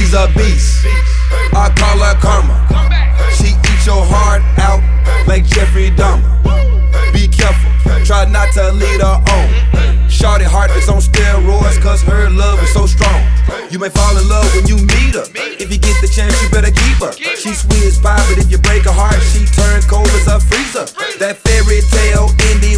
She's a beast, I call her karma. She eats your heart out like Jeffrey Dahmer. Be careful, try not to lead her on. Shorty heart is on steroids, cause her love is so strong. You may fall in love when you meet her. If you get the chance, you better keep her. She's sweet as pie, but if you break her heart, she turn cold as a freezer. That fairy tale ending